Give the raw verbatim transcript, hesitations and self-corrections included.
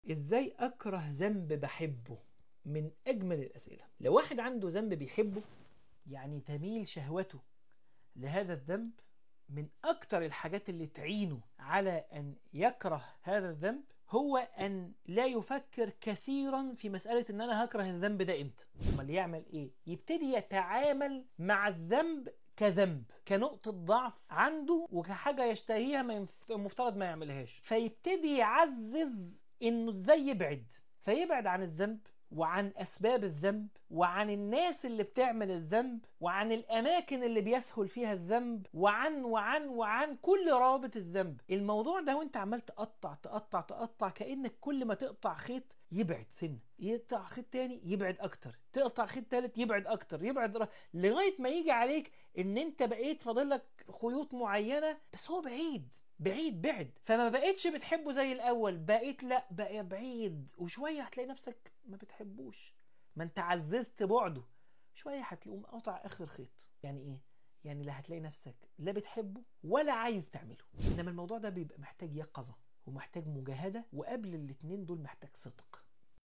ازاي اكره ذنب بحبه؟ من اجمل الاسئله. لو واحد عنده ذنب بيحبه، يعني تميل شهوته لهذا الذنب، من اكتر الحاجات اللي تعينه على ان يكره هذا الذنب هو ان لا يفكر كثيرا في مساله ان انا هكره الذنب ده امتى. امال يعمل ايه؟ يبتدي يتعامل مع الذنب كذنب، كنقطة ضعف عنده وكحاجة يشتهيها ما المفترض ما يعملهاش، فيبتدي يعزز انه ازاي يبعد، فيبعد عن الذنب وعن أسباب الذنب وعن الناس اللي بتعمل الذنب وعن الأماكن اللي بيسهل فيها الذنب وعن وعن وعن كل روابط الذنب. الموضوع ده وانت عمال تقطع تقطع تقطع كأنك كل ما تقطع خيط يبعد سنة، يقطع خيط تاني يبعد أكتر، تقطع خيط تالت يبعد أكتر، يبعد ر... لغاية ما يجي عليك ان انت بقيت فاضلك خيوط معينة بس هو بعيد بعيد بعد، فما بقيتش بتحبه زي الاول، بقيت لا بقى بعيد، وشويه هتلاقي نفسك ما بتحبوش، ما انت عززت بعده، شويه هتلاقيه قاطع اخر خيط. يعني ايه؟ يعني لا هتلاقي نفسك لا بتحبه ولا عايز تعمله. انما الموضوع ده بيبقى محتاج يقظه ومحتاج مجاهده، وقبل الاتنين دول محتاج صدق.